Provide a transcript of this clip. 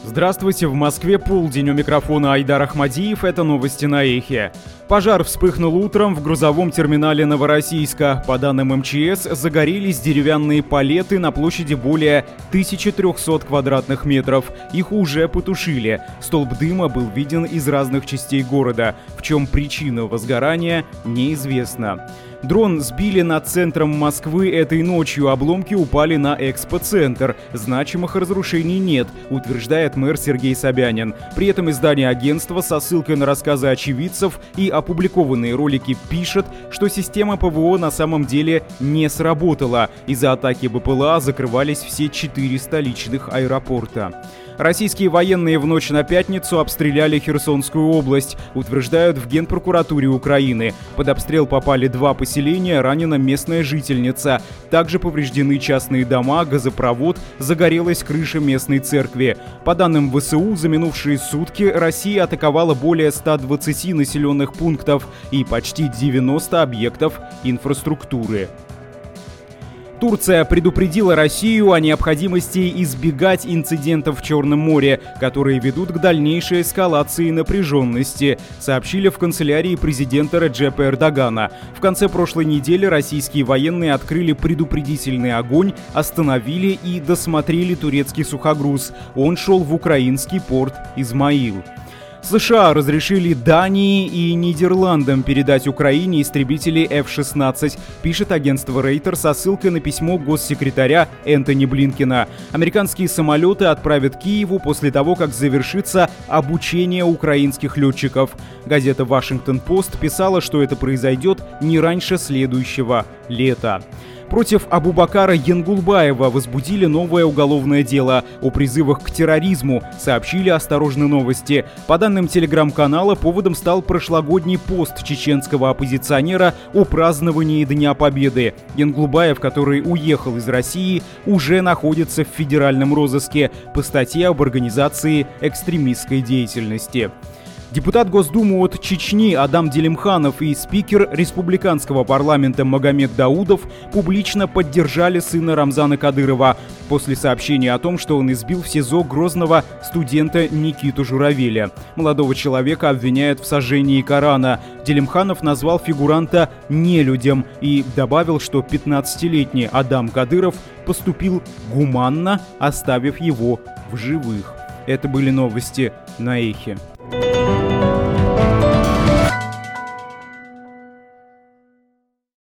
Здравствуйте, в Москве полдень, у микрофона Айдар Ахмадиев, это новости на Эхе. Пожар вспыхнул утром в грузовом терминале Новороссийска. По данным МЧС, загорелись деревянные палеты на площади более 1300 квадратных метров. Их уже потушили. Столб дыма был виден из разных частей города. В чем причина возгорания, неизвестно. Дрон сбили над центром Москвы этой ночью, обломки упали на экспоцентр. Значимых разрушений нет, утверждает мэр Сергей Собянин. При этом издание агентства со ссылкой на рассказы очевидцев и опубликованные ролики пишет, что система ПВО на самом деле не сработала. Из-за атаки БПЛА закрывались все 4 столичных аэропорта. Российские военные в ночь на пятницу обстреляли Херсонскую область, утверждают в Генпрокуратуре Украины. Под обстрел попали 2 поселения, ранена местная жительница. Также повреждены частные дома, газопровод, загорелась крыша местной церкви. По данным ВСУ, за минувшие сутки Россия атаковала более 120 населенных пунктов и почти 90 объектов инфраструктуры. Турция предупредила Россию о необходимости избегать инцидентов в Черном море, которые ведут к дальнейшей эскалации напряженности, сообщили в канцелярии президента Реджепа Эрдогана. В конце прошлой недели российские военные открыли предупредительный огонь, остановили и досмотрели турецкий сухогруз. Он шел в украинский порт Измаил. США разрешили Дании и Нидерландам передать Украине истребители F-16, пишет агентство Рейтер со ссылкой на письмо госсекретаря Энтони Блинкена. Американские самолеты отправят Киеву после того, как завершится обучение украинских летчиков. Газета «Вашингтон-Пост» писала, что это произойдет не раньше следующего лета. Против Абубакара Янгулбаева возбудили новое уголовное дело о призывах к терроризму, сообщили «Осторожно новости». По данным телеграм-канала, поводом стал прошлогодний пост чеченского оппозиционера о праздновании Дня Победы. Янгулбаев, который уехал из России, уже находится в федеральном розыске по статье об организации экстремистской деятельности. Депутат Госдумы от Чечни Адам Делимханов и спикер республиканского парламента Магомед Даудов публично поддержали сына Рамзана Кадырова после сообщения о том, что он избил в СИЗО грозного студента Никиту Журавеля. Молодого человека обвиняют в сожжении Корана. Делимханов назвал фигуранта нелюдем и добавил, что 15-летний Адам Кадыров поступил гуманно, оставив его в живых. Это были новости на Эхе.